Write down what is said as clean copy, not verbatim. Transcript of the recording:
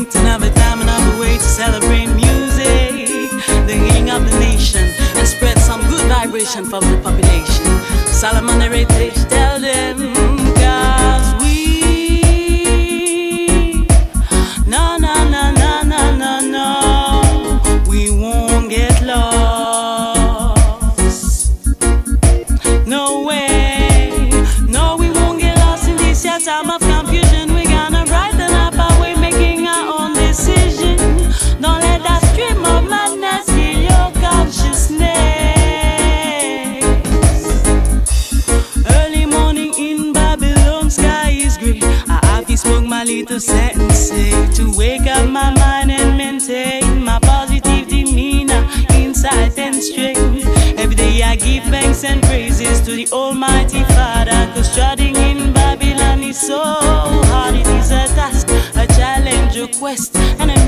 It's another time, another way to celebrate music, the healing of the nation, and spread some good vibration for the population. Solomon Heritage, tell them, cause we, no, no, no, no, no, no, no, we won't get lost. No way, no, we won't get lost in this year time of confusion. We're gonna brighten up our way, making our own decision. Don't let that stream of madness kill your consciousness. Early morning in Babylon, sky is grey. I have to smoke my little sentence to wake up my mind and maintain my positive demeanor, insight and strength. Every day I give thanks and praises to the Almighty Father, cause trotting in Babylon is so hard. It is a task, a challenge, a quest, and a